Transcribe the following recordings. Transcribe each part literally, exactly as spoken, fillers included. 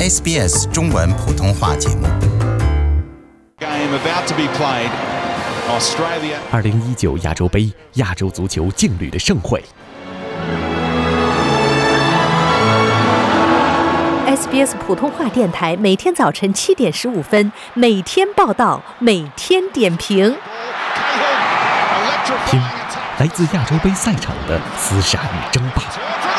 S B S 中文普通话节目。 二零一九亚洲杯，亚洲足球劲旅的盛会。 S B S 普通话电台每天早晨七点十五分，每天报道，每天点评。 听，来自亚洲杯赛场的厮杀与争霸。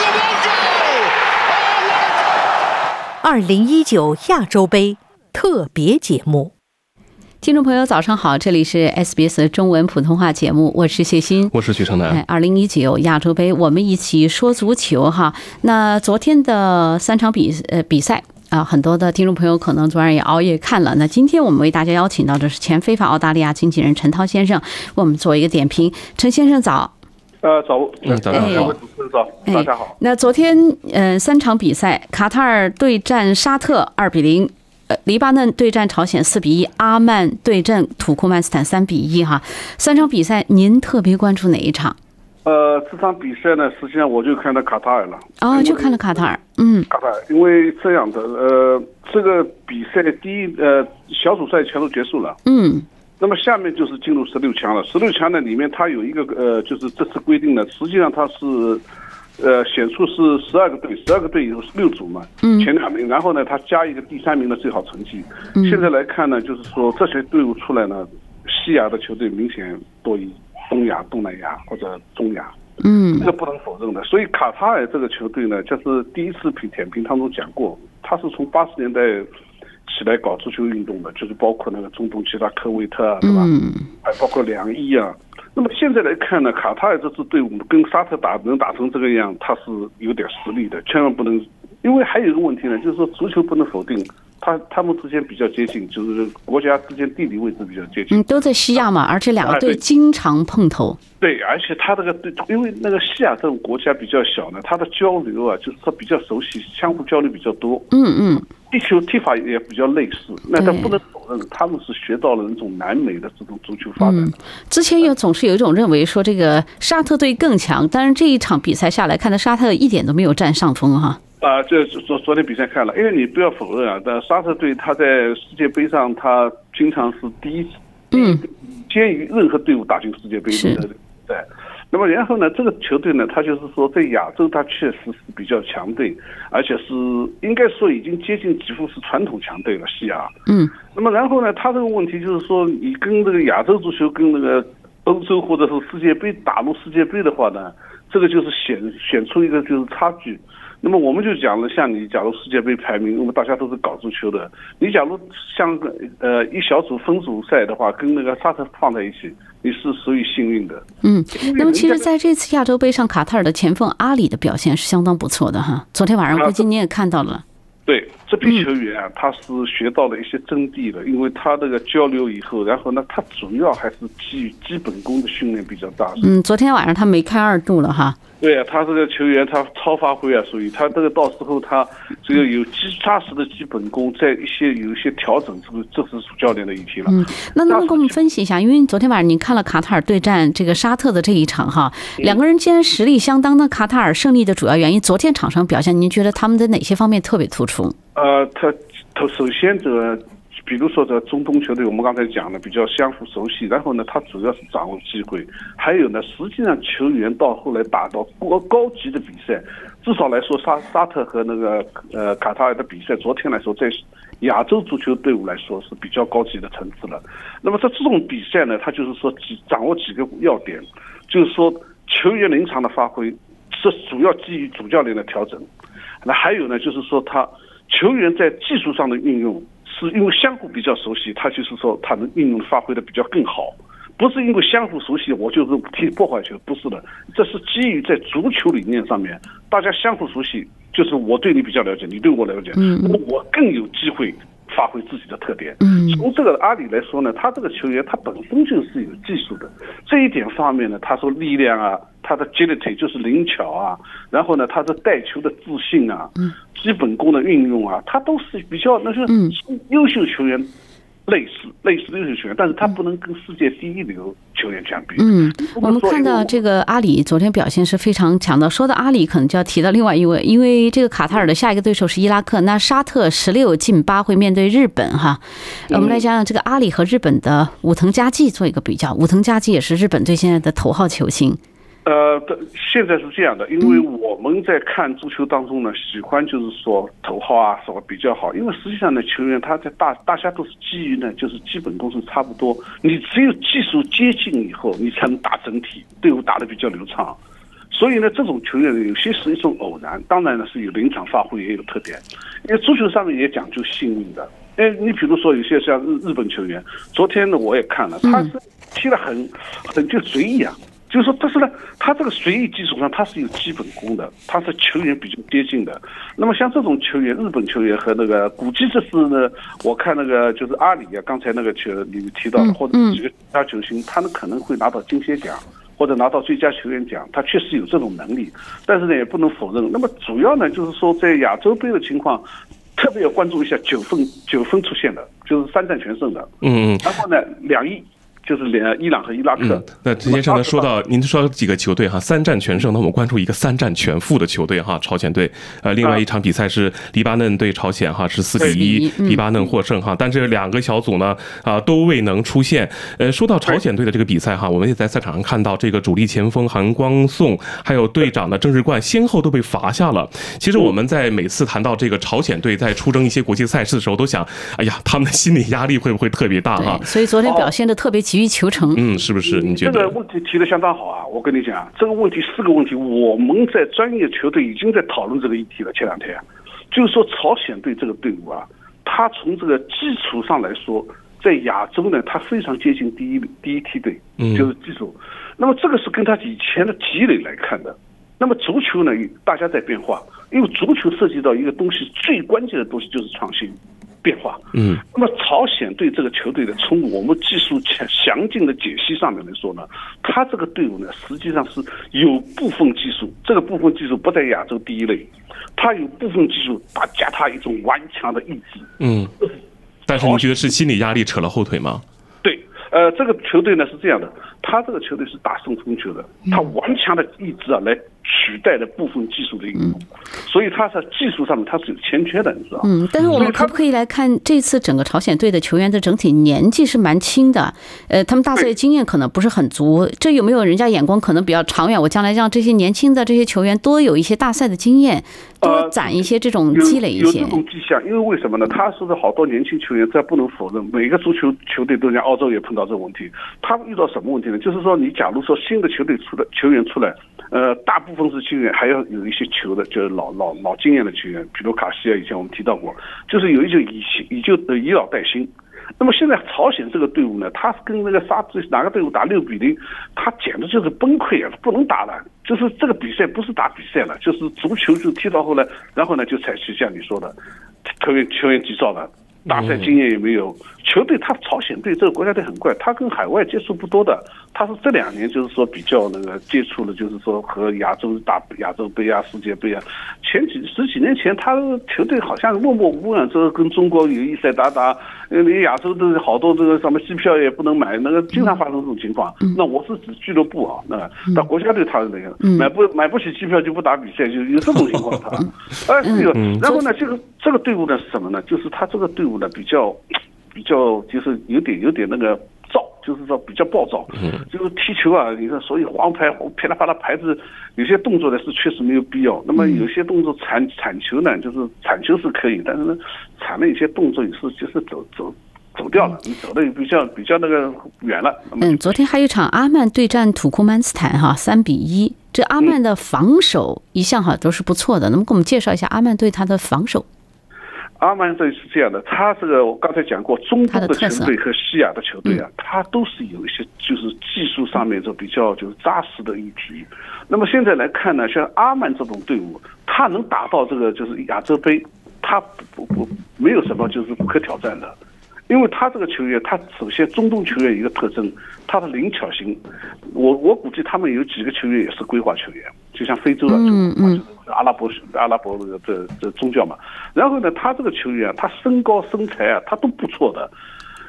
二零一九亚洲杯特别节目。 听众朋友早上好，这里是 S B S 中文普通话节目，我是谢欣， 我是许成南。 二零一九亚洲杯我们一起说足球哈。那昨天的三场比呃比赛啊，很多的听众朋友可能昨晚也熬夜看了。那今天我们为大家邀请到的是前非法澳大利亚经纪人陈涛先生，为我们做一个点评。陈先生早。 呃，早， 嗯，早上好， 早，大家好。 那昨天呃三场比赛，卡塔尔对战沙特二比零。呃，黎巴嫩对战朝鲜四比一，阿曼对阵土库曼斯坦三比一哈。三场比赛，您特别关注哪一场？ 呃，这场比赛呢，实际上我就看到卡塔尔了。 哦，就看了卡塔尔，嗯， 卡塔尔，因为这样的，呃，这个比赛的第一呃小组赛全都结束了， 嗯， 那么下面就是进入十六强了。十六强呢，里面它有一个呃，就是这次规定呢，实际上它是。呃，选出是十二个队，十二个队有六组嘛，嗯，前两名，然后呢，他加一个第三名的最好成绩。嗯，现在来看呢，就是说这些队伍出来呢，西亚的球队明显多于东亚、东南亚或者中亚，嗯，这个不能否认的。所以卡塔尔这个球队呢，就是第一次评点评当中讲过，他是从八十年代起来搞足球运动的，就是包括那个中东其他科威特啊，对吧？嗯，还包括两伊啊。那么现在来看呢，卡塔尔这支队伍跟沙特打能打成这个样，他是有点实力的，千万不能。因为还有一个问题呢，就是说足球不能否定，他他们之间比较接近，就是国家之间地理位置比较接近。 嗯，都在西亚嘛，而且两个队经常碰头。 对，而且他这个队，因为那个西亚这种国家比较小呢，他的交流啊，就是说比较熟悉，相互交流比较多。嗯嗯。踢球踢法也比较类似，那但不能否认他们是学到了那种南美的这种足球发展。嗯， 之前有总是有一种认为说这个沙特队更强，但是这一场比赛下来看的沙特一点都没有占上风哈。 啊，这昨昨天比赛看了，因为你不要否认啊，但沙特队他在世界杯上他经常是第一，嗯，先于任何队伍打进世界杯的比赛。那么然后呢，这个球队呢，他就是说在亚洲，他确实是比较强队，而且是应该说已经接近几乎是传统强队了，西亚。嗯。那么然后呢，他这个问题就是说，你跟这个亚洲足球跟那个欧洲或者是世界杯打入世界杯的话呢，这个就是显显出一个就是差距。那么我们就讲了，像你假如世界杯排名，我们大家都是搞足球的，你假如像呃一小组分组赛的话，跟那个沙特放在一起，你是属于幸运的。 嗯，那么其实在这次亚洲杯上，卡塔尔的前锋阿里的表现是相当不错的哈。昨天晚上估计你也看到了。 对，这批球员啊，他是学到了一些真谛的，因为他这个交流以后，然后呢，他主要还是基于基本功的训练比较大。 嗯，昨天晚上他梅开二度了哈。 对啊，他这个球员他超发挥啊，所以他这个到时候他这个有基扎实的基本功，在一些有一些调整，这个这是主教练的议题了。嗯， 那能不能给我们分析一下？因为昨天晚上您看了卡塔尔对战这个沙特的这一场哈，两个人既然实力相当，那卡塔尔胜利的主要原因，昨天场上表现，您觉得他们在哪些方面特别突出？ 呃，他他首先这个。比如说，这中东球队，我们刚才讲的比较相互熟悉，然后呢，他主要是掌握机会，还有呢，实际上球员到后来打到高高级的比赛，至少来说，沙沙特和那个呃卡塔尔的比赛，昨天来说，在亚洲足球队伍来说是比较高级的层次了。那么在这种比赛呢，他就是说几掌握几个要点，就是说球员临场的发挥是主要基于主教练的调整，那还有呢，就是说他球员在技术上的运用。是因为相互比较熟悉，他就是说他能运用发挥的比较更好，不是因为相互熟悉我就是踢破坏球，不是的，这是基于在足球理念上面，大家相互熟悉，就是我对你比较了解，你对我了解，那么我更有机会发挥自己的特点。从这个阿里来说呢，他这个球员他本身就是有技术的，这一点方面呢，他说力量啊，他的 agility 就是灵巧啊，然后呢，他的带球的自信啊，基本功的运用啊，他都是比较那是优秀球员类似类似的优秀球员，但是他不能跟世界第一流球员相比。 嗯，我们看到这个阿里昨天表现是非常强的。说到阿里，可能就要提到另外一位，因为这个卡塔尔的下一个对手是伊拉克，那沙特十六进八会面对日本哈。我们来讲讲这个阿里和日本的武藤佳纪做一个比较。武藤佳纪也是日本队现在的头号球星。 呃，现在是这样的，因为我们在看足球当中呢，喜欢就是说头号啊什么比较好，因为实际上呢，球员他在大大家都是基于呢，就是基本功是差不多，你只有技术接近以后，你才能打整体，队伍打得比较流畅。所以呢，这种球员有些是一种偶然，当然呢是有临场发挥也有特点，因为足球上面也讲究幸运的。哎，你比如说有些像日日本球员，昨天呢我也看了，他是踢得很很就随意啊。就是说，但是呢，他这个随意基础上，他是有基本功的，他是球员比较接近的。那么像这种球员，日本球员和那个估计这次呢，我看那个就是阿里啊，刚才那个球你提到的，或者几个其他球星，他们可能会拿到金靴奖或者拿到最佳球员奖，他确实有这种能力。但是呢，也不能否认。那么主要呢，就是说在亚洲杯的情况，特别要关注一下九分九分出现的，就是三战全胜的。嗯嗯。然后呢，两亿。就是连伊朗和伊拉克。嗯、 那陈先生呢说到，您说几个球队哈，三战全胜，那我们关注一个三战全负的球队哈，朝鲜队。呃，另外一场比赛是黎巴嫩对朝鲜哈，是四比一，黎巴嫩获胜哈。但这两个小组呢，啊、呃、都未能出现。呃，说到朝鲜队的这个比赛哈，我们也在赛场上看到这个主力前锋韩光颂，还有队长的郑日冠先后都被罚下了。其实我们在每次谈到这个朝鲜队在出征一些国际赛事的时候，都想，哎呀，他们的心理压力会不会特别大哈？ 所以昨天表现的特别急于求成。 嗯，是不是？你觉得这个问题提得相当好啊！我跟你讲，这个问题四个问题，我们在专业球队已经在讨论这个议题了。前两天，就是说朝鲜队这个队伍啊，他从这个基础上来说，在亚洲呢，他非常接近第一第一梯队，就是基础。那么这个是跟他以前的积累来看的。那么足球呢，大家在变化，因为足球涉及到一个东西，最关键的东西就是创新。变化，嗯，那么朝鲜队这个球队呢，从我们技术详尽的解析上面来说呢，他这个队伍呢，实际上是有部分技术，这个部分技术不在亚洲第一类，他有部分技术打加他一种顽强的意志，嗯， 但是你觉得是心理压力扯了后腿吗？ 对，呃，这个球队呢是这样的，他这个球队是打顺风球的，他顽强的意志啊来取代了部分技术的应用，所以他在技术上面他是有欠缺的，你知道吗？ 嗯，但是我们可不可以来看这次整个朝鲜队的球员的整体年纪是蛮轻的，呃，他们大赛经验可能不是很足，这有没有人家眼光可能比较长远？我将来让这些年轻的这些球员多有一些大赛的经验，多攒一些这种积累一些。 有, 有这种迹象，因为为什么呢？他说的好多年轻球员，这不能否认，每个足球球队都像澳洲也碰到这个问题。他们遇到什么问题呢？就是说，你假如说新的球队出来球员出来，呃，大部分是球员，还要有一些球的，就是老老老经验的球员，比如卡西亚，以前我们提到过，就是有一些以以就以老带新。那么现在朝鲜这个队伍呢，他跟那个沙特哪个队伍打六比零，他简直就是崩溃啊，不能打了。就是这个比赛不是打比赛了，就是足球就踢到后来，然后呢就采取像你说的，球员球员急躁了。大赛经验也没有，球队他朝鲜队这个国家队很怪，他跟海外接触不多的，他是这两年就是说比较那个接触了，就是说和亚洲打亚洲杯啊、世界杯啊，前几十几年前他球队好像默默无闻，这个跟中国有一赛打打，你亚洲的好多这个什么机票也不能买，那个经常发生这种情况。那我是指俱乐部啊，那到国家队他是那个买不买不起机票就不打比赛，就有这种情况他。哎，这个，然后呢，这个这个队伍呢是什么呢？就是他这个队伍呢比较比较就是有点有点那个躁，就是说比较暴躁，就是踢球啊，你看，所以黄牌噼里啪啦牌子，有些动作呢是确实没有必要。那么有些动作铲铲球呢，就是铲球是可以，但是呢，铲了一些动作也是就是走走。走掉了，你走的比较比较那个远了。 嗯，昨天还有一场阿曼对战土库曼斯坦哈，三比一。这阿曼的防守一向哈都是不错的，能不能给我们介绍一下阿曼队他的防守？ 阿曼队是这样的，他这个我刚才讲过，中东的球队和西亚的球队啊，他都是有一些就是技术上面就比较就是扎实的议题。那么现在来看呢，像阿曼这种队伍，他能打到这个就是亚洲杯，他不不没有什么就是不可挑战的。因为他这个球员，他首先中东球员一个特征，他的灵巧性，我我估计他们有几个球员也是规划球员，就像非洲啊，嗯嗯，就是阿拉伯阿拉伯这个这这宗教嘛。然后呢，他这个球员啊，他身高身材啊，他都不错的。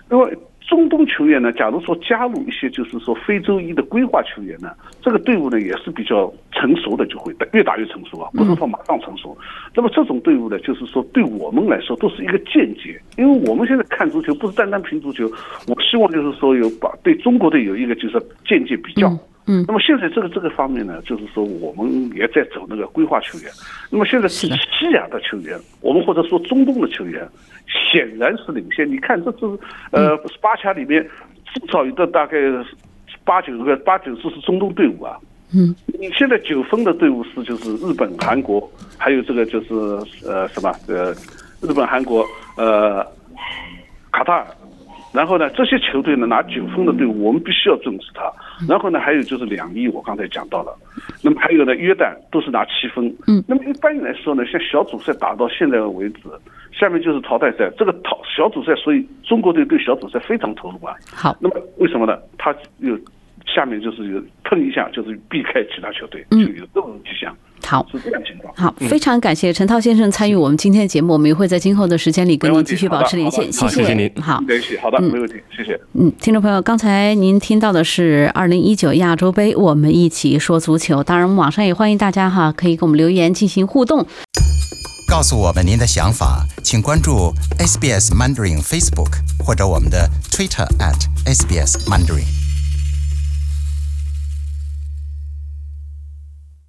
因为中东球员呢，假如说加入一些就是说非洲裔的规划球员呢，这个队伍呢也是比较成熟的，就会越打越成熟啊，不是说马上成熟。那么这种队伍呢，就是说对我们来说都是一个间接，因为我们现在看足球不是单单凭足球，我希望就是说有把对中国队有一个就是间接比较。嗯，那么现在这个这个方面呢，就是说我们也在走那个规划球员。那么现在西亚的球员，我们或者说中东的球员，显然是领先。你看这支呃八强里面，至少有的大概八九个八九支是中东队伍啊。嗯，你现在九分的队伍是就是日本、韩国，还有这个就是呃什么呃日本、韩国呃卡塔尔。然后呢，这些球队呢拿九分的队伍，我们必须要重视它。然后呢，还有就是两翼，我刚才讲到了。那么还有呢，约旦都是拿七分。嗯。那么一般来说呢，像小组赛打到现在为止，下面就是淘汰赛。这个淘小组赛，所以中国队对小组赛非常投入啊。 好。 那么为什么呢？他有下面就是有碰一下，就是避开其他球队，就有这种迹象。 好， 是这样情况。 好，非常感谢陈涛先生参与我们今天的节目，我们也会在今后的时间里跟您继续保持连线。谢谢您。 好， 联系好的，没问题，谢谢。 嗯，听众朋友，刚才您听到的是二零一九亚洲杯，我们一起说足球。当然，我们网上也欢迎大家哈，可以给我们留言进行互动。 告诉我们您的想法，请关注 S B S Mandarin Facebook 或者我们的 Twitter at S B S Mandarin。